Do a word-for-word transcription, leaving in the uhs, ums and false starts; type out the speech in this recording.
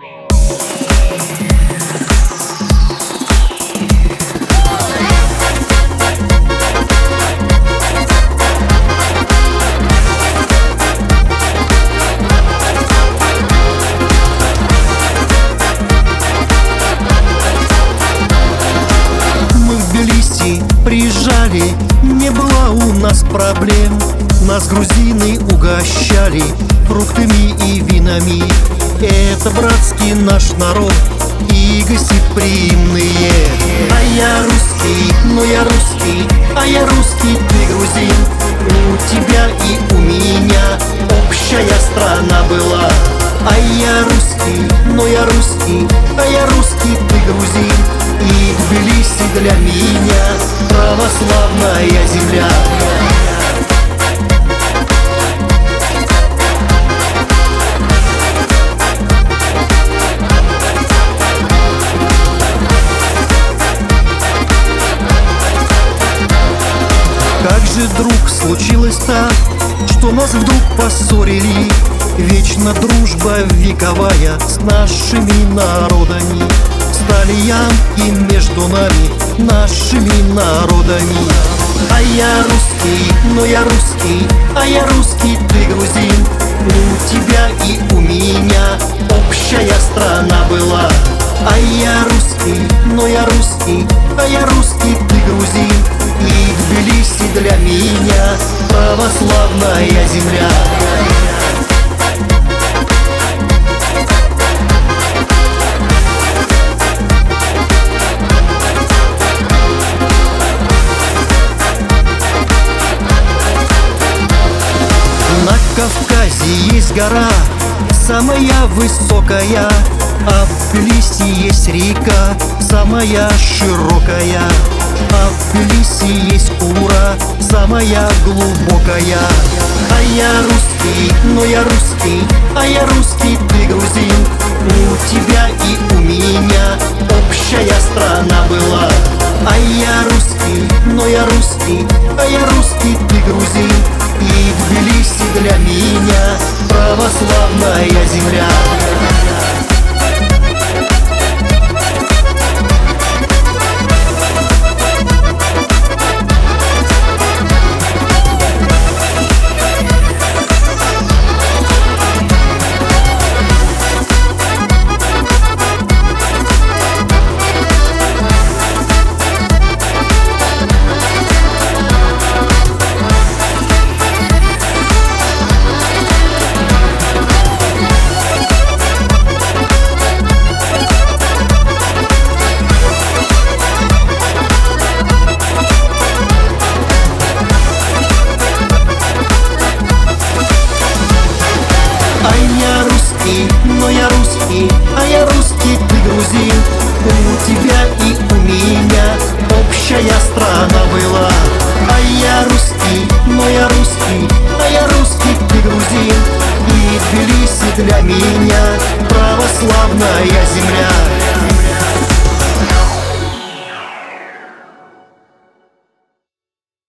Приезжали, не было у нас проблем. Нас грузины угощали фруктами и винами. Это братский наш народ и гостеприимные. А я русский, но я русский, а я русский, ты грузин. У тебя и у меня общая страна была. А я русский, но я русский, а я русский, ты грузин. И Тбилиси для меня православная земля. Как же, друг, случилось так, что нас вдруг поссорили? Вечно дружба вековая с нашими народами. Стали ямки между нами, нашими народами. А я русский, но я русский, а я русский, ты грузин. У тебя и у меня общая страна была. А я русский, но я русский, а я русский, ты грузин. И Тбилиси для меня православная земля. На Кавказе есть гора, самая высокая, а в Тбилиси есть река, самая широкая. А в Тбилиси есть Ура, самая глубокая. А я русский, но я русский, а я русский, ты грузин. У тебя и у меня общая страна была. А я русский, но я русский, а я русский, ты грузин. И Тбилиси для меня православная земля. Но я русский, а я русский, ты грузин. У тебя и у меня общая страна была. А я русский, но я русский, а я русский, ты грузин. И Тбилиси для меня православная земля.